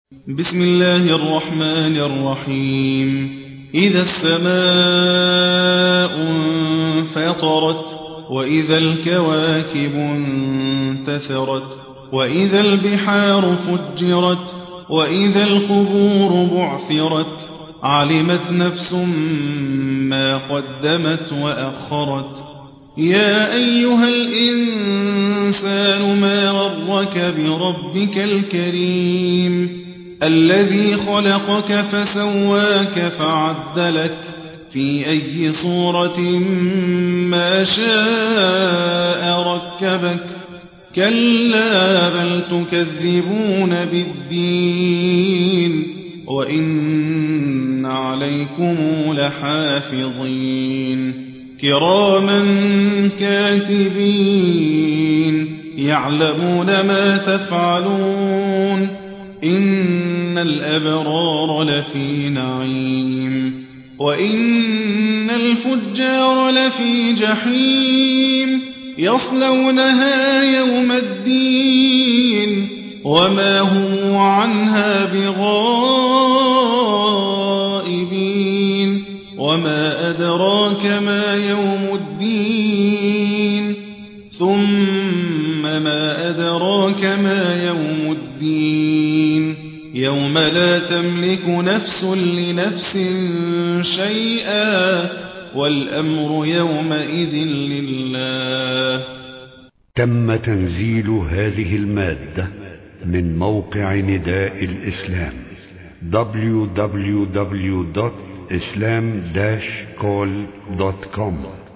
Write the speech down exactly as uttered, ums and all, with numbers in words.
بسم الله الرحمن الرحيم. إذا السماء انفطرت وإذا الكواكب انتثرت وإذا البحار فجرت وإذا القبور بعثرت علمت نفس ما قدمت وأخرت. يا أيها الإنسان ما غرك بربك الكريم الذي خلقك فسواك فعدلك في أي صورة ما شاء ركبك. كلا بل تكذبون بالدين وإن عليكم لحافظين كراما كاتبين يعلمون ما تفعلون. إن الأبرار لفي نعيم وإن الفجار لفي جحيم يصلونها يوم الدين وما هم عنها بغائبين. وما أدراك ما يوم الدين ثم ما أدراك ما يوم الدين يوم لا تملك نفس لنفس شيئا والأمر يومئذ لله. تم تنزيل هذه المادة من موقع نداء الإسلام دبليو دبليو دبليو دوت إسلام داش كول دوت كوم.